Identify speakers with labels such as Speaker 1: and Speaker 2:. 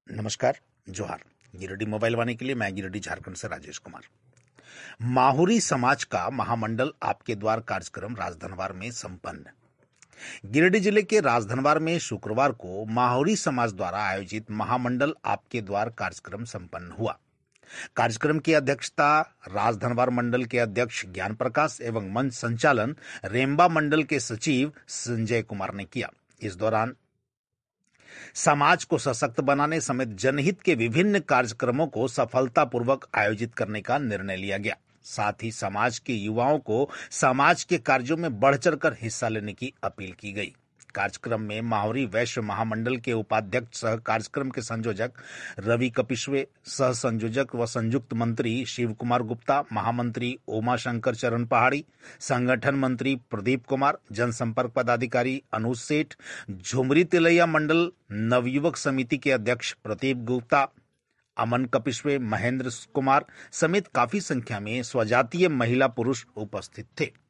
Speaker 1: नमस्कार, जोहार। गिरिडीह मोबाइल वाणी के लिए मैं गिरिडीह झारखंड से राजेश कुमार। माहुरी समाज का महामंडल आपके द्वार कार्यक्रम राजधनवार में संपन्न। गिरिडीह जिले के राजधनवार में शुक्रवार को माहुरी समाज द्वारा आयोजित महामंडल आपके द्वार कार्यक्रम संपन्न हुआ। कार्यक्रम की अध्यक्षता राजधनवार मंडल के अध्यक्ष ज्ञान प्रकाश एवं मंच संचालन रेम्बा मंडल के सचिव संजय कुमार ने किया। इस दौरान समाज को सशक्त बनाने समेत जनहित के विभिन्न कार्यक्रमों को सफलतापूर्वक आयोजित करने का निर्णय लिया गया। साथ ही समाज के युवाओं को समाज के कार्यों में बढ़ चढ़कर हिस्सा लेने की अपील की गई। कार्यक्रम में माहुरी वैश्य महामंडल के उपाध्यक्ष सह कार्यक्रम के संयोजक रवि कपिश्वे, सह संयोजक व संयुक्त मंत्री शिव कुमार गुप्ता, महामंत्री उमाशंकर चरण पहाड़ी, संगठन मंत्री प्रदीप कुमार, जनसंपर्क पदाधिकारी अनुज सेठ, झुमरी तिलैया मंडल नवयुवक समिति के अध्यक्ष प्रदीप गुप्ता, अमन कपिश्वे, महेंद्र कुमार समेत काफी संख्या में स्वजातीय महिला पुरुष उपस्थित थे।